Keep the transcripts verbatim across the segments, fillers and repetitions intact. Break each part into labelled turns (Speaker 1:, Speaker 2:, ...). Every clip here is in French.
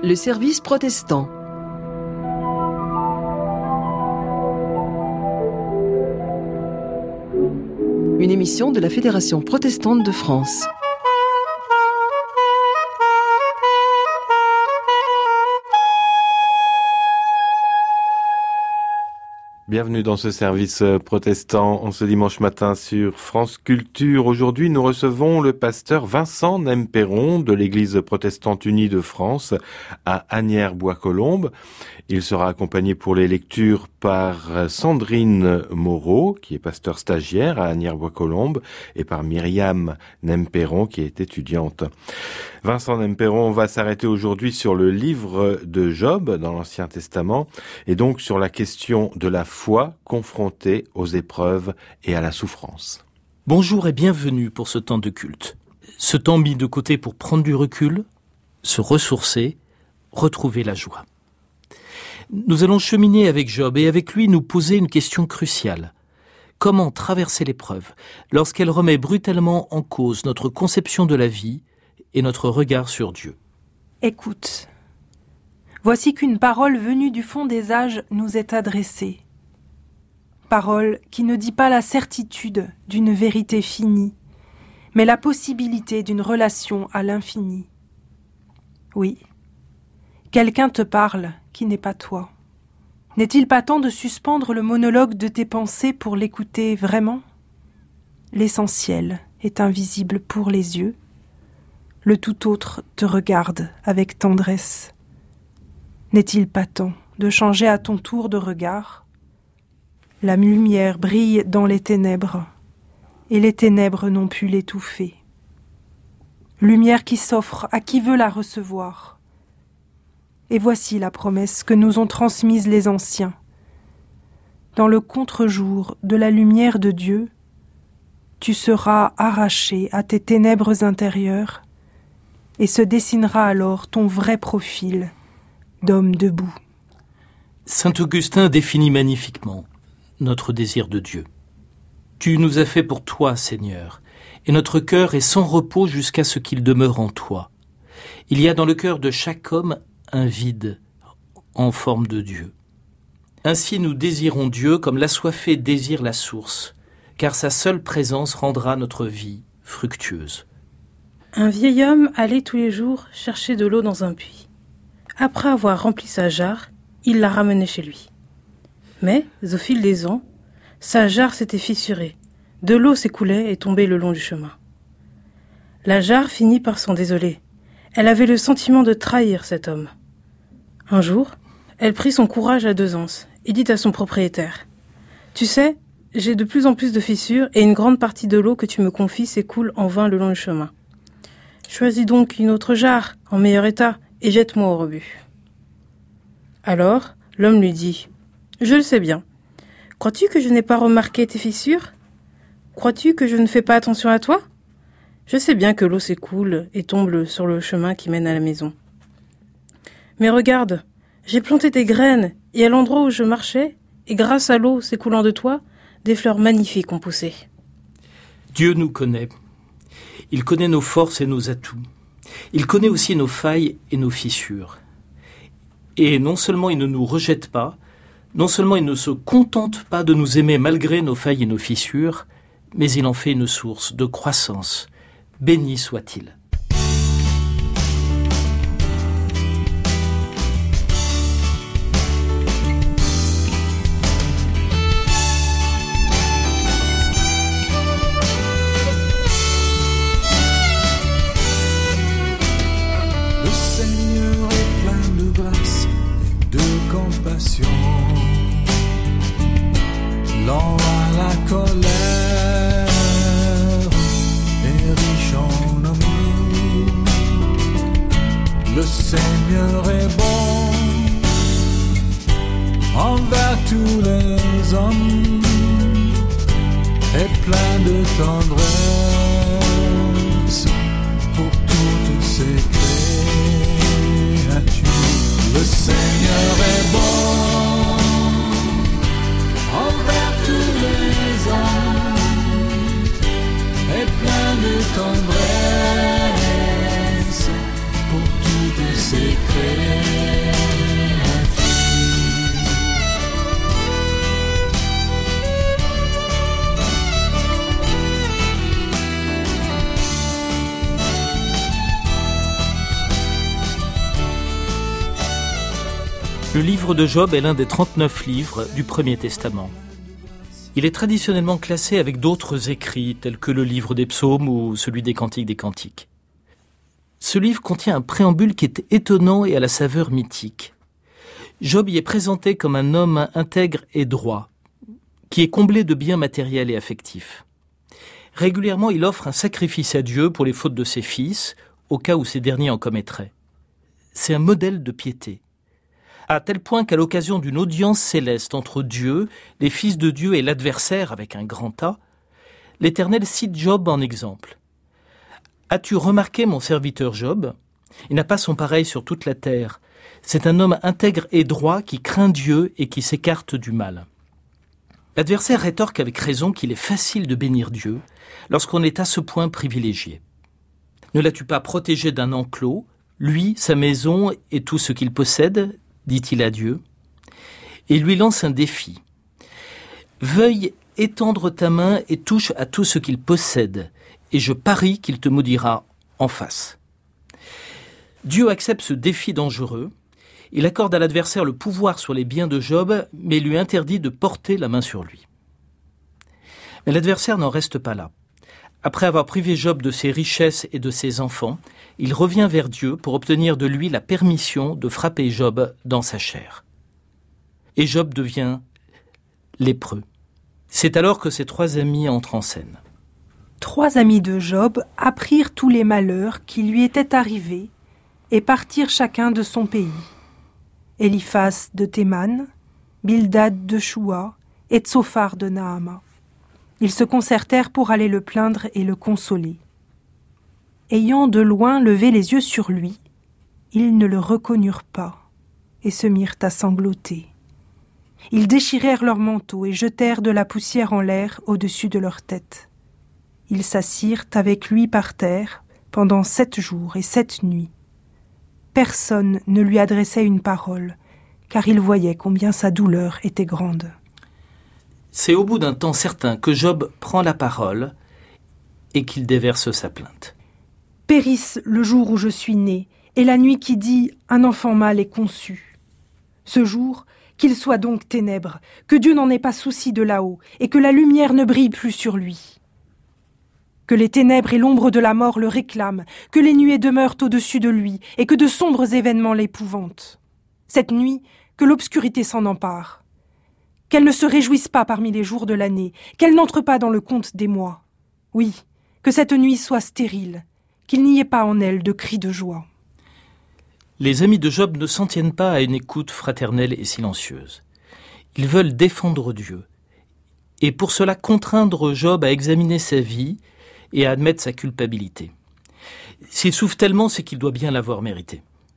Speaker 1: Le service protestant. Une émission de la Fédération protestante de France.
Speaker 2: Bienvenue dans ce service protestant en ce dimanche matin sur France Culture. Aujourd'hui, nous recevons le pasteur Vincent Nemperon de l'Église protestante unie de France à Asnières-Bois-Colombes. Il sera accompagné pour les lectures par Sandrine Moreau, qui est pasteur stagiaire à Asnières-Bois-Colombes, et par Myriam Nemperon, qui est étudiante. Vincent Nemperon va s'arrêter aujourd'hui sur le livre de Job dans l'Ancien Testament, et donc sur la question de la foi confrontée aux épreuves et à la souffrance.
Speaker 3: Bonjour et bienvenue pour ce temps de culte. Ce temps mis de côté pour prendre du recul, se ressourcer, retrouver la joie. Nous allons cheminer avec Job et avec lui nous poser une question cruciale. Comment traverser l'épreuve lorsqu'elle remet brutalement en cause notre conception de la vie et notre regard sur Dieu?
Speaker 4: Écoute, voici qu'une parole venue du fond des âges nous est adressée. Parole qui ne dit pas la certitude d'une vérité finie, mais la possibilité d'une relation à l'infini. Oui, quelqu'un te parle qui n'est pas toi. N'est-il pas temps de suspendre le monologue de tes pensées pour l'écouter vraiment? L'essentiel est invisible pour les yeux. Le tout autre te regarde avec tendresse. N'est-il pas temps de changer à ton tour de regard? La lumière brille dans les ténèbres, et les ténèbres n'ont pu l'étouffer. Lumière qui s'offre à qui veut la recevoir. Et voici la promesse que nous ont transmise les anciens. Dans le contre-jour de la lumière de Dieu, tu seras arraché à tes ténèbres intérieures, et se dessinera alors ton vrai profil d'homme debout.
Speaker 3: Saint Augustin définit magnifiquement notre désir de Dieu. Tu nous as fait pour toi, Seigneur, et notre cœur est sans repos jusqu'à ce qu'il demeure en toi. Il y a dans le cœur de chaque homme un vide en forme de Dieu. Ainsi nous désirons Dieu comme l'assoiffé désire la source, car sa seule présence rendra notre vie fructueuse.
Speaker 5: Un vieil homme allait tous les jours chercher de l'eau dans un puits. Après avoir rempli sa jarre, il la ramenait chez lui. Mais, au fil des ans, sa jarre s'était fissurée. De l'eau s'écoulait et tombait le long du chemin. La jarre finit par s'en désoler. Elle avait le sentiment de trahir cet homme. Un jour, elle prit son courage à deux anses et dit à son propriétaire : « Tu sais, j'ai de plus en plus de fissures et une grande partie de l'eau que tu me confies s'écoule en vain le long du chemin. Choisis donc une autre jarre, en meilleur état, et jette-moi au rebut. » Alors, l'homme lui dit : « Je le sais bien. Crois-tu que je n'ai pas remarqué tes fissures ? Crois-tu que je ne fais pas attention à toi ? Je sais bien que l'eau s'écoule et tombe sur le chemin qui mène à la maison. Mais regarde, j'ai planté des graines, et à l'endroit où je marchais, et grâce à l'eau s'écoulant de toi, des fleurs magnifiques ont poussé. »
Speaker 3: Dieu nous connaît. Il connaît nos forces et nos atouts. Il connaît aussi nos failles et nos fissures. Et non seulement il ne nous rejette pas, non seulement il ne se contente pas de nous aimer malgré nos failles et nos fissures, mais il en fait une source de croissance. Béni soit-il.
Speaker 6: Le Seigneur est plein de grâce et de compassion, lent à la colère et riche en amour. Le Seigneur est bon envers tous les hommes et plein de tendresse pour toutes ses créatures. Le Seigneur est bon envers tous les hommes et plein de tendresse pour toutes ses créatures.
Speaker 3: Le livre de Job est l'un des trente-neuf livres du Premier Testament. Il est traditionnellement classé avec d'autres écrits, tels que le livre des psaumes ou celui des cantiques des cantiques. Ce livre contient un préambule qui est étonnant et à la saveur mythique. Job y est présenté comme un homme intègre et droit, qui est comblé de biens matériels et affectifs. Régulièrement, il offre un sacrifice à Dieu pour les fautes de ses fils, au cas où ces derniers en commettraient. C'est un modèle de piété, à tel point qu'à l'occasion d'une audience céleste entre Dieu, les fils de Dieu et l'adversaire avec un grand A, l'Éternel cite Job en exemple. « As-tu remarqué mon serviteur Job ? Il n'a pas son pareil sur toute la terre. C'est un homme intègre et droit qui craint Dieu et qui s'écarte du mal. » L'adversaire rétorque avec raison qu'il est facile de bénir Dieu lorsqu'on est à ce point privilégié. Ne l'as-tu pas protégé d'un enclos, lui, sa maison et tout ce qu'il possède, dit-il à Dieu. Et il lui lance un défi. Veuille étendre ta main et touche à tout ce qu'il possède, et je parie qu'il te maudira en face. Dieu accepte ce défi dangereux. Il accorde à l'adversaire le pouvoir sur les biens de Job, mais lui interdit de porter la main sur lui. Mais l'adversaire n'en reste pas là. Après avoir privé Job de ses richesses et de ses enfants, il revient vers Dieu pour obtenir de lui la permission de frapper Job dans sa chair. Et Job devient lépreux. C'est alors que ses trois amis entrent en scène.
Speaker 4: Trois amis de Job apprirent tous les malheurs qui lui étaient arrivés et partirent chacun de son pays. Éliphaz de Théman, Bildad de Choua et Tsophar de Naama. Ils se concertèrent pour aller le plaindre et le consoler. Ayant de loin levé les yeux sur lui, ils ne le reconnurent pas et se mirent à sangloter. Ils déchirèrent leurs manteaux et jetèrent de la poussière en l'air au-dessus de leur tête. Ils s'assirent avec lui par terre pendant sept jours et sept nuits. Personne ne lui adressait une parole, car il voyait combien sa douleur était grande.
Speaker 3: C'est au bout d'un temps certain que Job prend la parole et qu'il déverse sa plainte.
Speaker 4: « Périsse le jour où je suis né, et la nuit qui dit « un enfant mâle est conçu ». Ce jour, qu'il soit donc ténèbres, que Dieu n'en ait pas souci de là-haut, et que la lumière ne brille plus sur lui. Que les ténèbres et l'ombre de la mort le réclament, que les nuées demeurent au-dessus de lui, et que de sombres événements l'épouvantent. Cette nuit, que l'obscurité s'en empare. Qu'elle ne se réjouisse pas parmi les jours de l'année, qu'elle n'entre pas dans le compte des mois. Oui, que cette nuit soit stérile, qu'il n'y ait pas en elle de cris de joie.
Speaker 3: Les amis de Job ne s'en tiennent pas à une écoute fraternelle et silencieuse. Ils veulent défendre Dieu, et pour cela contraindre Job à examiner sa vie et à admettre sa culpabilité. S'il souffre tellement, c'est qu'il doit bien l'avoir mérité.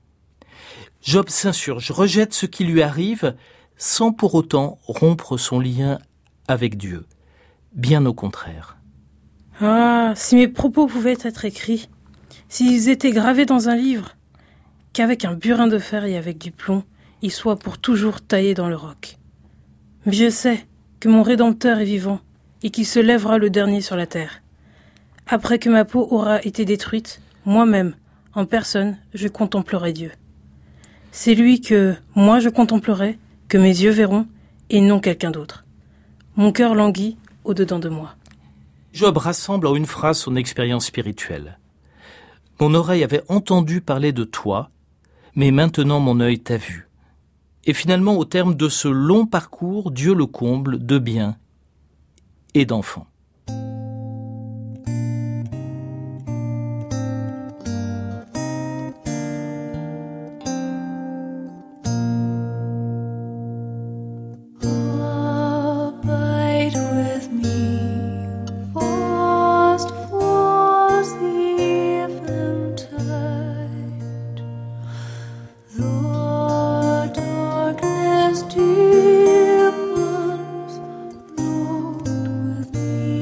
Speaker 3: Job s'insurge, rejette ce qui lui arrive, sans pour autant rompre son lien avec Dieu. Bien au contraire.
Speaker 5: Ah, si mes propos pouvaient être écrits, s'ils étaient gravés dans un livre, qu'avec un burin de fer et avec du plomb, ils soient pour toujours taillés dans le roc. Mais je sais que mon Rédempteur est vivant et qu'il se lèvera le dernier sur la terre. Après que ma peau aura été détruite, moi-même, en personne, je contemplerai Dieu. C'est lui que, moi, je contemplerai, que mes yeux verront, et non quelqu'un d'autre. Mon cœur languit au-dedans de moi.
Speaker 3: Job rassemble en une phrase son expérience spirituelle. Mon oreille avait entendu parler de toi, mais maintenant mon œil t'a vu. Et finalement, au terme de ce long parcours, Dieu le comble de biens et d'enfants.
Speaker 6: Deepens, Lord, with me.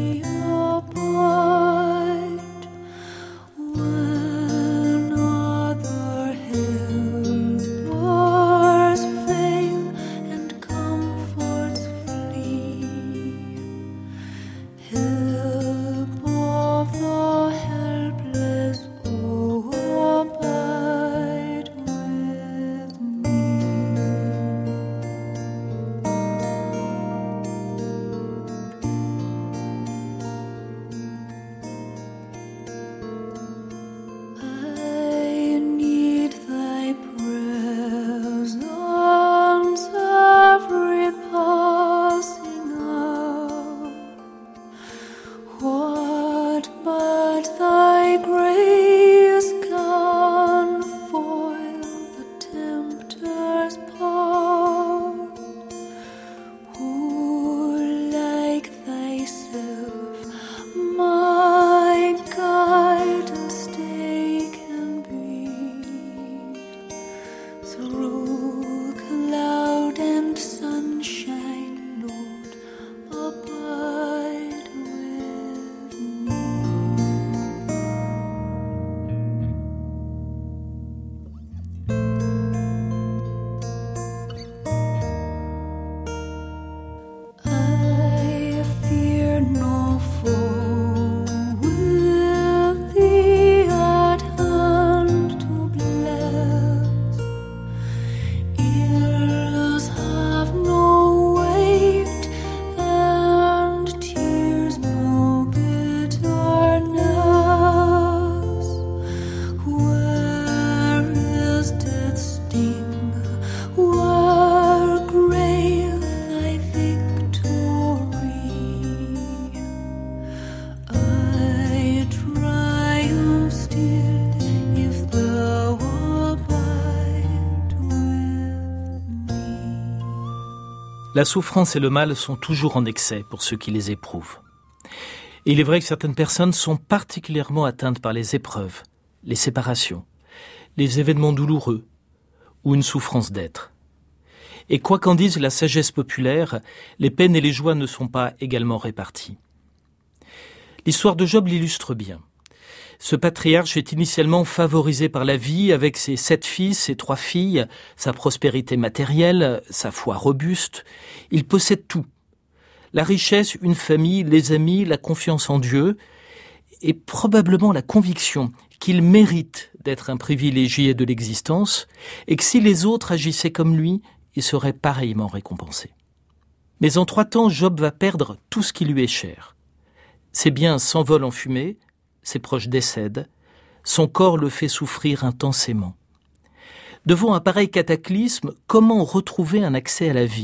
Speaker 3: La souffrance et le mal sont toujours en excès pour ceux qui les éprouvent. Et il est vrai que certaines personnes sont particulièrement atteintes par les épreuves, les séparations, les événements douloureux ou une souffrance d'être. Et quoi qu'en dise la sagesse populaire, les peines et les joies ne sont pas également réparties. L'histoire de Job l'illustre bien. Ce patriarche est initialement favorisé par la vie avec ses sept fils, ses trois filles, sa prospérité matérielle, sa foi robuste. Il possède tout. La richesse, une famille, les amis, la confiance en Dieu et probablement la conviction qu'il mérite d'être un privilégié de l'existence et que si les autres agissaient comme lui, il serait pareillement récompensé. Mais en trois temps, Job va perdre tout ce qui lui est cher. Ses biens s'envolent en fumée, ses proches décèdent, son corps le fait souffrir intensément. Devant un pareil cataclysme, comment retrouver un accès à la vie ?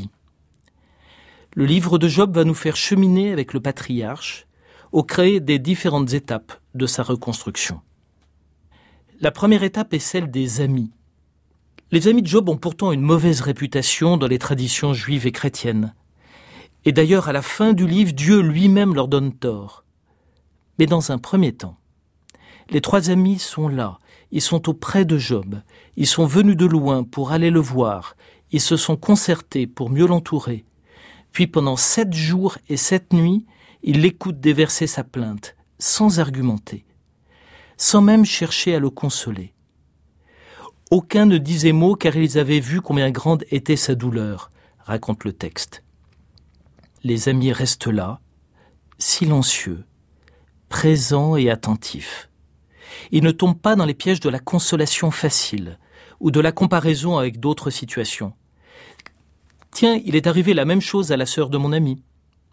Speaker 3: Le livre de Job va nous faire cheminer avec le patriarche au gré des différentes étapes de sa reconstruction. La première étape est celle des amis. Les amis de Job ont pourtant une mauvaise réputation dans les traditions juives et chrétiennes. Et d'ailleurs, à la fin du livre, Dieu lui-même leur donne tort. Mais dans un premier temps, les trois amis sont là, ils sont auprès de Job, ils sont venus de loin pour aller le voir, ils se sont concertés pour mieux l'entourer. Puis pendant sept jours et sept nuits, ils l'écoutent déverser sa plainte, sans argumenter, sans même chercher à le consoler. Aucun ne disait mot car ils avaient vu combien grande était sa douleur, raconte le texte. Les amis restent là, silencieux, présents et attentifs. Ils ne tombent pas dans les pièges de la consolation facile ou de la comparaison avec d'autres situations. Tiens, il est arrivé la même chose à la sœur de mon ami.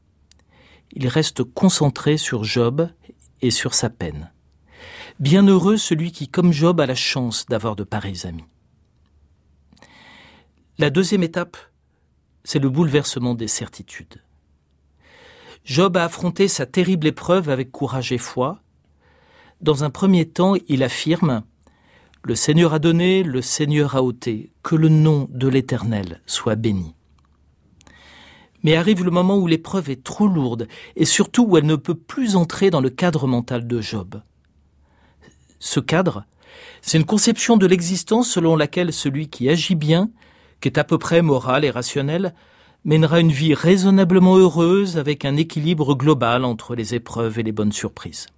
Speaker 3: Ils restent concentrés sur Job et sur sa peine. Bienheureux celui qui, comme Job, a la chance d'avoir de pareils amis. La deuxième étape, c'est le bouleversement des certitudes. Job a affronté sa terrible épreuve avec courage et foi. Dans un premier temps, il affirme « Le Seigneur a donné, le Seigneur a ôté, que le nom de l'Éternel soit béni. » Mais arrive le moment où l'épreuve est trop lourde et surtout où elle ne peut plus entrer dans le cadre mental de Job. Ce cadre, c'est une conception de l'existence selon laquelle celui qui agit bien, qui est à peu près moral et rationnel, mènera une vie raisonnablement heureuse avec un équilibre global entre les épreuves et les bonnes surprises.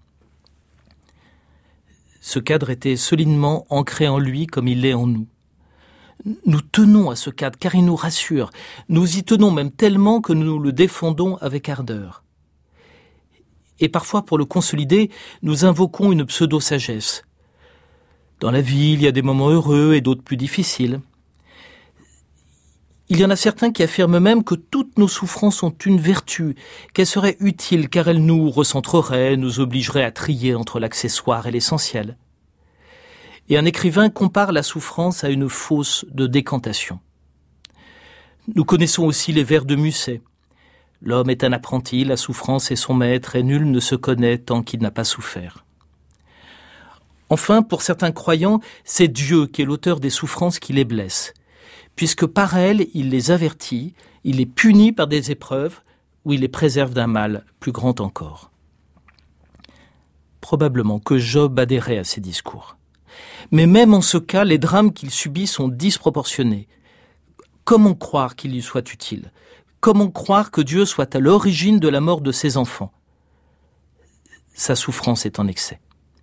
Speaker 3: Ce cadre était solidement ancré en lui comme il l'est en nous. Nous tenons à ce cadre car il nous rassure. Nous y tenons même tellement que nous le défendons avec ardeur. Et parfois, pour le consolider, nous invoquons une pseudo-sagesse. Dans la vie, il y a des moments heureux et d'autres plus difficiles. Il y en a certains qui affirment même que toutes nos souffrances ont une vertu, qu'elles seraient utiles car elles nous recentreraient, nous obligeraient à trier entre l'accessoire et l'essentiel. Et un écrivain compare la souffrance à une fosse de décantation. Nous connaissons aussi les vers de Musset. L'homme est un apprenti, la souffrance est son maître, et nul ne se connaît tant qu'il n'a pas souffert. Enfin, pour certains croyants, c'est Dieu qui est l'auteur des souffrances qui les blesse, puisque par elles, il les avertit, il les punit par des épreuves, ou il les préserve d'un mal plus grand encore. Probablement que Job adhérait à ces discours. Mais même en ce cas, les drames qu'il subit sont disproportionnés. Comment croire qu'il lui soit utile ? Comment croire que Dieu soit à l'origine de la mort de ses enfants ? Sa souffrance est en excès.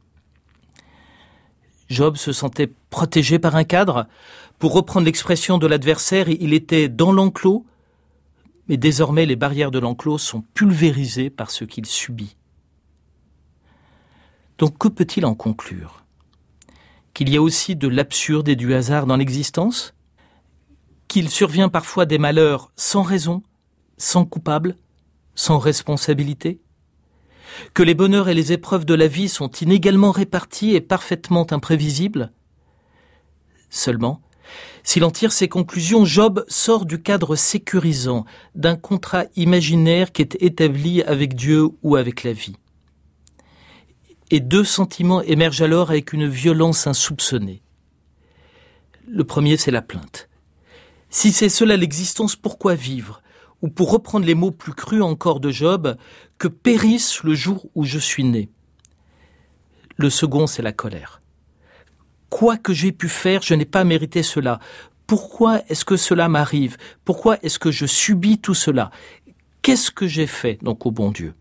Speaker 3: Job se sentait protégé par un cadre. Pour reprendre l'expression de l'adversaire, il était dans l'enclos, mais désormais les barrières de l'enclos sont pulvérisées par ce qu'il subit. Donc que peut-il en conclure ? Qu'il y a aussi de l'absurde et du hasard dans l'existence ? Qu'il survient parfois des malheurs sans raison, sans coupable, sans responsabilité ? Que les bonheurs et les épreuves de la vie sont inégalement répartis et parfaitement imprévisibles ? Seulement, s'il en tire ses conclusions, Job sort du cadre sécurisant d'un contrat imaginaire qui est établi avec Dieu ou avec la vie. Et deux sentiments émergent alors avec une violence insoupçonnée. Le premier, c'est la plainte. Si c'est cela l'existence, pourquoi vivre ? ou pour reprendre les mots plus crus encore de Job, que périsse le jour où je suis né. Le second, c'est la colère. Quoi que j'ai pu faire, je n'ai pas mérité cela. Pourquoi est-ce que cela m'arrive? Pourquoi est-ce que je subis tout cela? Qu'est-ce que j'ai fait, donc, au bon Dieu?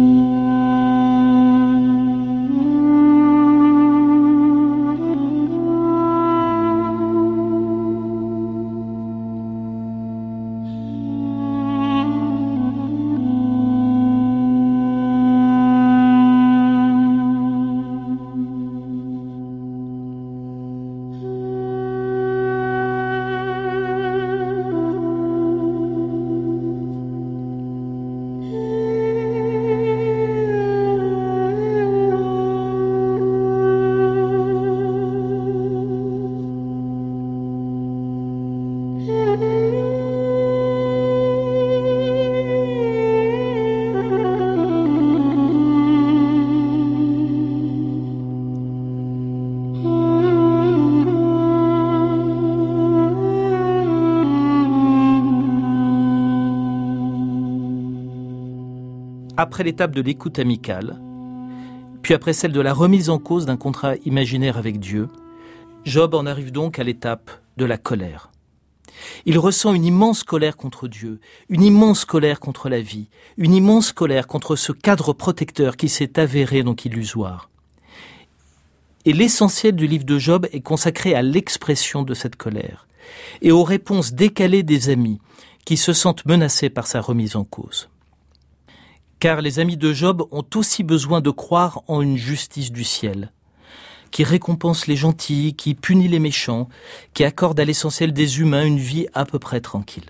Speaker 3: Après l'étape de l'écoute amicale, puis après celle de la remise en cause d'un contrat imaginaire avec Dieu, Job en arrive donc à l'étape de la colère. Il ressent une immense colère contre Dieu, une immense colère contre la vie, une immense colère contre ce cadre protecteur qui s'est avéré donc illusoire. Et l'essentiel du livre de Job est consacré à l'expression de cette colère et aux réponses décalées des amis qui se sentent menacés par sa remise en cause. Car les amis de Job ont aussi besoin de croire en une justice du ciel, qui récompense les gentils, qui punit les méchants, qui accorde à l'essentiel des humains une vie à peu près tranquille.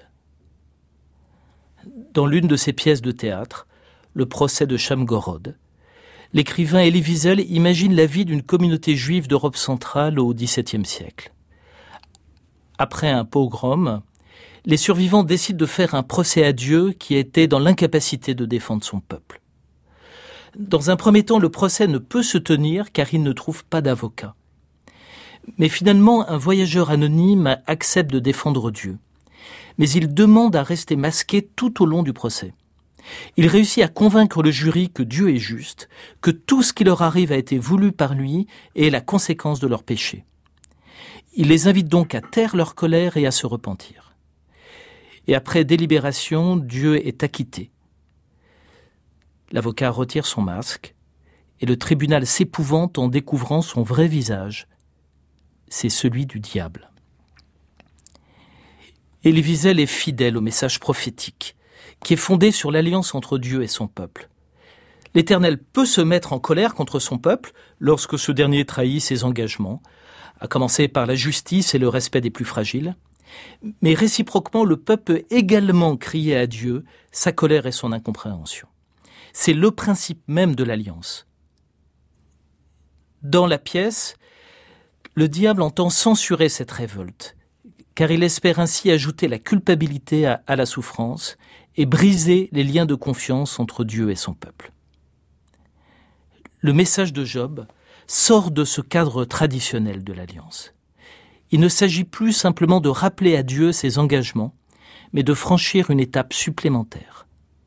Speaker 3: Dans l'une de ses pièces de théâtre, le procès de Shamgorod, l'écrivain Elie Wiesel imagine la vie d'une communauté juive d'Europe centrale au dix-septième siècle. Après un pogrom, les survivants décident de faire un procès à Dieu qui était dans l'incapacité de défendre son peuple. Dans un premier temps, le procès ne peut se tenir car il ne trouve pas d'avocat. Mais finalement, un voyageur anonyme accepte de défendre Dieu. Mais il demande à rester masqué tout au long du procès. Il réussit à convaincre le jury que Dieu est juste, que tout ce qui leur arrive a été voulu par lui et est la conséquence de leur péché. Il les invite donc à taire leur colère et à se repentir. Et après délibération, Dieu est acquitté. L'avocat retire son masque et le tribunal s'épouvante en découvrant son vrai visage. C'est celui du diable. Elie Wiesel est fidèle au message prophétique qui est fondé sur l'alliance entre Dieu et son peuple. L'Éternel peut se mettre en colère contre son peuple lorsque ce dernier trahit ses engagements, à commencer par la justice et le respect des plus fragiles. Mais réciproquement, le peuple peut également crier à Dieu sa colère et son incompréhension. C'est le principe même de l'alliance. Dans la pièce, le diable entend censurer cette révolte, car il espère ainsi ajouter la culpabilité à, à la souffrance et briser les liens de confiance entre Dieu et son peuple. Le message de Job sort de ce cadre traditionnel de l'alliance. Il ne s'agit plus simplement de rappeler à Dieu ses engagements, mais de franchir une étape supplémentaire.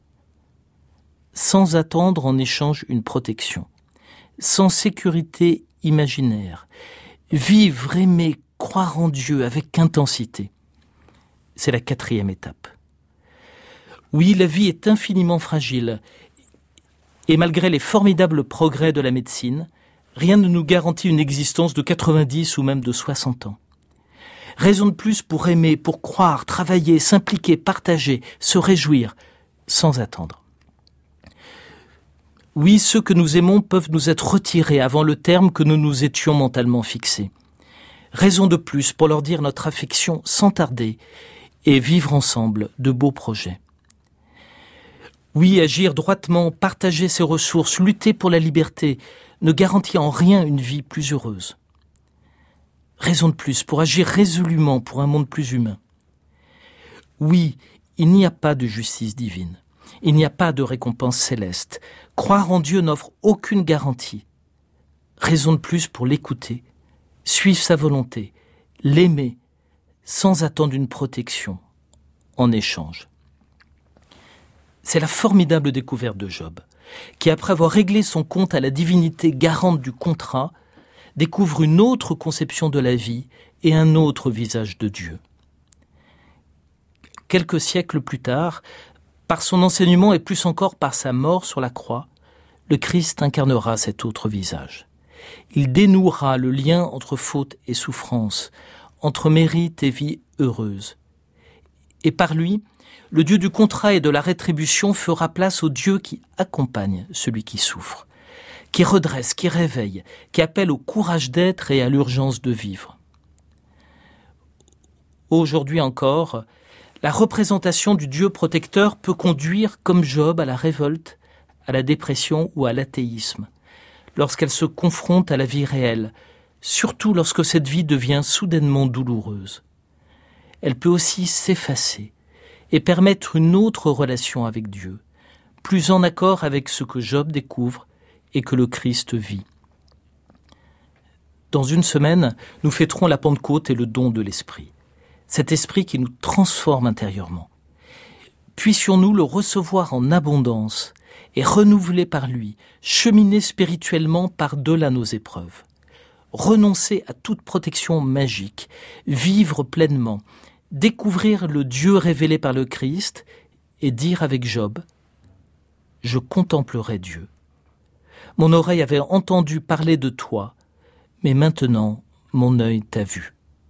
Speaker 3: Sans attendre en échange une protection, sans sécurité imaginaire, vivre, aimer, croire en Dieu avec intensité. C'est la quatrième étape. Oui, la vie est infiniment fragile, et malgré les formidables progrès de la médecine, rien ne nous garantit une existence de quatre-vingt-dix ou même de soixante ans. Raison de plus pour aimer, pour croire, travailler, s'impliquer, partager, se réjouir, sans attendre. Oui, ceux que nous aimons peuvent nous être retirés avant le terme que nous nous étions mentalement fixés. Raison de plus pour leur dire notre affection sans tarder et vivre ensemble de beaux projets. Oui, agir droitement, partager ses ressources, lutter pour la liberté ne garantit en rien une vie plus heureuse. Raison de plus pour agir résolument pour un monde plus humain. Oui, il n'y a pas de justice divine. Il n'y a pas de récompense céleste. Croire en Dieu n'offre aucune garantie. Raison de plus pour l'écouter, suivre sa volonté, l'aimer, sans attendre une protection en échange. C'est la formidable découverte de Job, qui après avoir réglé son compte à la divinité garante du contrat, découvre une autre conception de la vie et un autre visage de Dieu. Quelques siècles plus tard, par son enseignement et plus encore par sa mort sur la croix, le Christ incarnera cet autre visage. Il dénouera le lien entre faute et souffrance, entre mérite et vie heureuse. Et par lui, le Dieu du contrat et de la rétribution fera place au Dieu qui accompagne celui qui souffre, qui redresse, qui réveille, qui appelle au courage d'être et à l'urgence de vivre. Aujourd'hui encore, la représentation du Dieu protecteur peut conduire, comme Job, à la révolte, à la dépression ou à l'athéisme, lorsqu'elle se confronte à la vie réelle, surtout lorsque cette vie devient soudainement douloureuse. Elle peut aussi s'effacer et permettre une autre relation avec Dieu, plus en accord avec ce que Job découvre et que le Christ vit. Dans une semaine, nous fêterons la Pentecôte et le don de l'Esprit. Cet esprit qui nous transforme intérieurement. Puissions-nous le recevoir en abondance et renouveler par lui, cheminer spirituellement par-delà nos épreuves. Renoncer à toute protection magique, vivre pleinement, découvrir le Dieu révélé par le Christ et dire avec Job « Je contemplerai Dieu. Mon oreille avait entendu parler de toi, mais maintenant mon œil t'a vu. »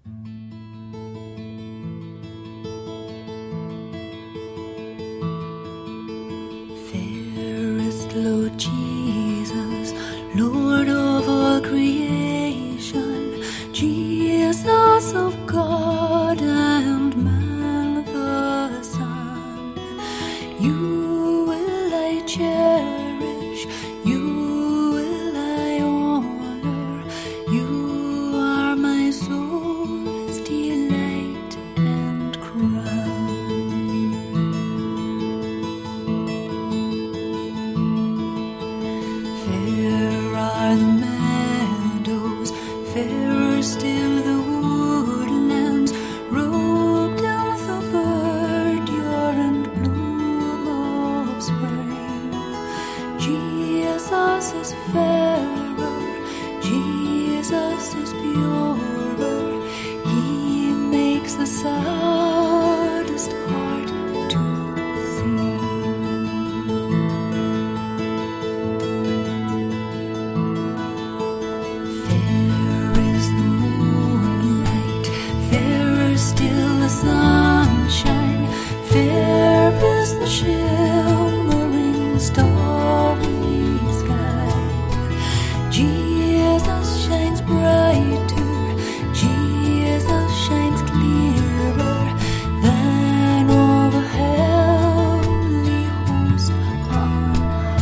Speaker 7: Lord Jesus, Lord of all creation, Jesus of God and man the Son, you will I cherish, you will I honor, you are my soul's delight and crown. Still the woodlands, robed in the verdure and bloom of spring. Jesus is fairer, Jesus is purer. He makes the saddest heart to sing. Still the sunshine, fair is the shimmering starry sky. Jesus shines brighter, Jesus shines clearer than all the heavenly hosts on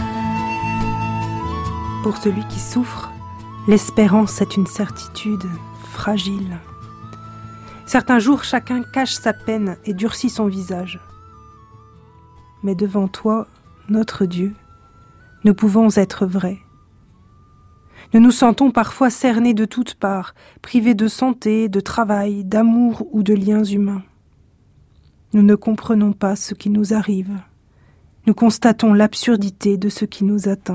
Speaker 7: high.
Speaker 4: Pour celui qui souffre, l'espérance est une certitude fragile. Certains jours, chacun cache sa peine et durcit son visage. Mais devant toi, notre Dieu, nous pouvons être vrais. Nous nous sentons parfois cernés de toutes parts, privés de santé, de travail, d'amour ou de liens humains. Nous ne comprenons pas ce qui nous arrive. Nous constatons l'absurdité de ce qui nous atteint.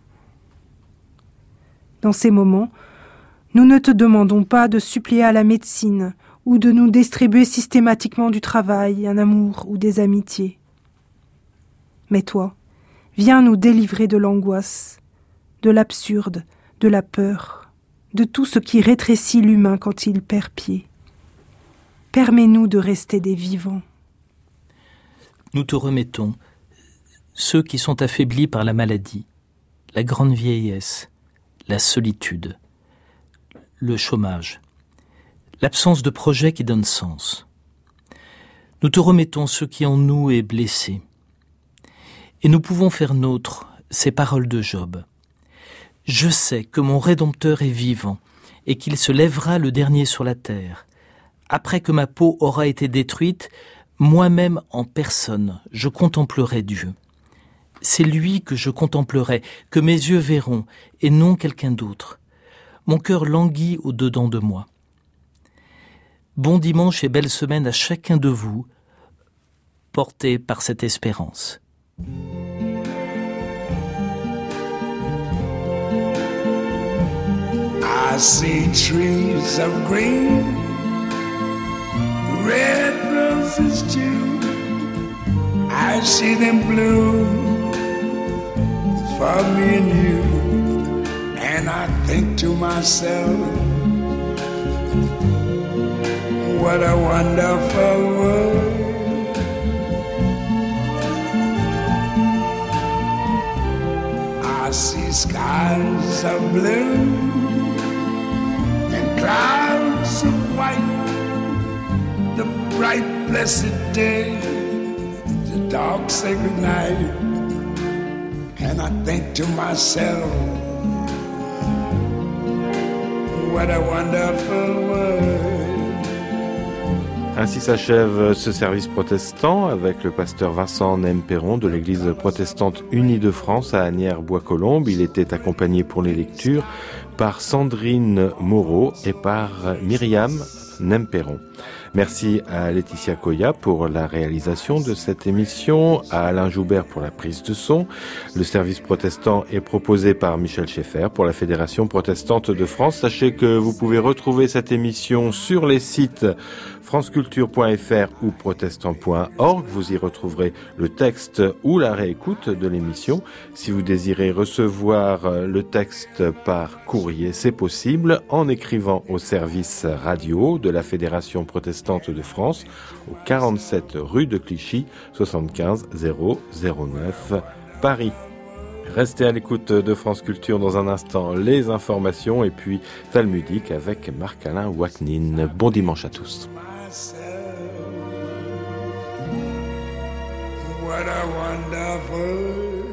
Speaker 4: Dans ces moments, nous ne te demandons pas de suppléer à la médecine ou de nous distribuer systématiquement du travail, un amour ou des amitiés. Mais toi, viens nous délivrer de l'angoisse, de l'absurde, de la peur, de tout ce qui rétrécit l'humain quand il perd pied. Permets-nous de rester des vivants.
Speaker 3: Nous te remettons ceux qui sont affaiblis par la maladie, la grande vieillesse, la solitude, le chômage, l'absence de projet qui donne sens. Nous te remettons ce qui en nous est blessé. Et nous pouvons faire nôtres ces paroles de Job. Je sais que mon Rédempteur est vivant et qu'il se lèvera le dernier sur la terre. Après que ma peau aura été détruite, moi-même en personne, je contemplerai Dieu. C'est lui que je contemplerai, que mes yeux verront, et non quelqu'un d'autre. Mon cœur languit au-dedans de moi. Bon dimanche et belle semaine à chacun de vous, portés par cette espérance.
Speaker 6: I see trees of green, red roses too. I see them bloom for me and you. And I think to myself, what a wonderful world. I see skies of blue and clouds of white, the bright blessed day, the dark sacred night. And I think to myself, what a wonderful world.
Speaker 2: Ainsi s'achève ce service protestant avec le pasteur Vincent Nempéron de l'église protestante unie de France à Asnières-Bois-Colombes. Il était accompagné pour les lectures par Sandrine Moreau et par Myriam Nempéron. Merci à Laetitia Coya pour la réalisation de cette émission, à Alain Joubert pour la prise de son. Le service protestant est proposé par Michel Schaeffer pour la Fédération protestante de France. Sachez que vous pouvez retrouver cette émission sur les sites franceculture point f r ou protestant point org. Vous y retrouverez le texte ou la réécoute de l'émission. Si vous désirez recevoir le texte par courrier, c'est possible en écrivant au service radio de la Fédération protestante de France au quarante-sept rue de Clichy, soixante-quinze zéro zéro neuf Paris. Restez à l'écoute de France Culture dans un instant, les informations et puis Talmudique avec Marc-Alain Waknin. Bon dimanche à tous.
Speaker 6: What a wonderful